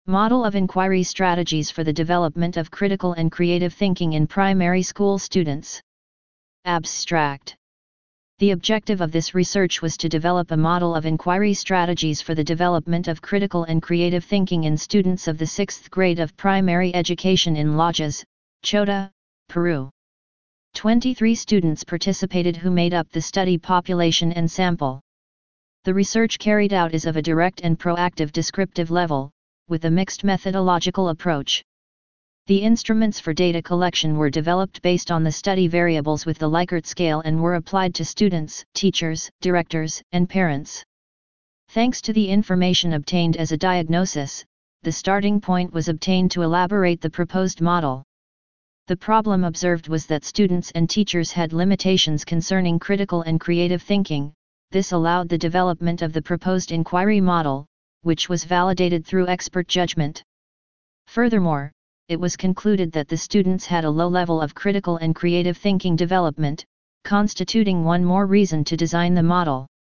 Model of Inquiry Strategies for the Development of Critical and Creative Thinking in Primary School Students. Abstract. The objective of this research was to develop a model of inquiry strategies for the development of critical and creative thinking in students of the 6th grade of primary education in Lajas, Chota, Peru. 23 students participated who made up the study population and sample. The research carried out is of a direct and proactive descriptive level, with a mixed methodological approach. The instruments for data collection were developed based on the study variables with the Likert scale and were applied to students, teachers, directors, and parents. Thanks to the information obtained as a diagnosis, the starting point was obtained to elaborate the proposed model. The problem observed was that students and teachers had limitations concerning critical and creative thinking. This allowed the development of the proposed inquiry model, which was validated through expert judgment. Furthermore, it was concluded that the students had a low level of critical and creative thinking development, constituting one more reason to design the model.